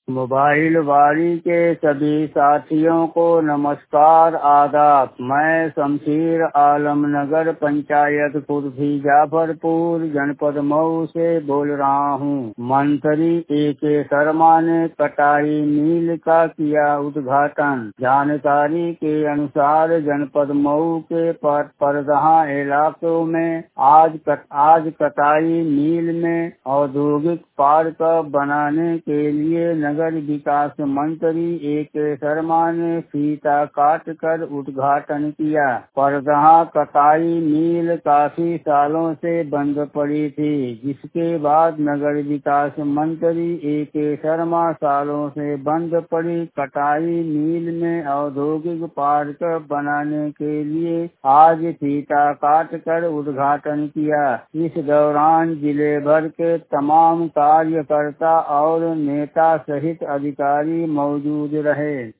Mobile वारी के सभी साथियों को नमस्कार आदाब। मैं शमशीर आलम नगर पंचायत कुर्फी जाफरपुर जनपद मऊ से बोल रहा हूँ। मंत्री A.K. शर्मा ने कटाई मिल का किया उद्घाटन। जानकारी के अनुसार जनपद मऊ के परदहा इलाकों में आज कटाई मिल में औद्योगिक पार्क बनाने के लिए नगर विकास मंत्री A.K. शर्मा ने फीता काट कर उद्घाटन किया। परदहा कटाई मिल काफी सालों से बंद पड़ी थी, जिसके बाद नगर विकास मंत्री A.K. शर्मा सालों से बंद पड़ी कटाई मिल में औद्योगिक पार्क बनाने के लिए आज फीता काट कर उद्घाटन किया। इस दौरान जिले भर के तमाम कार्यकर्ता और नेता सहित अधिकारी मौजूद रहे।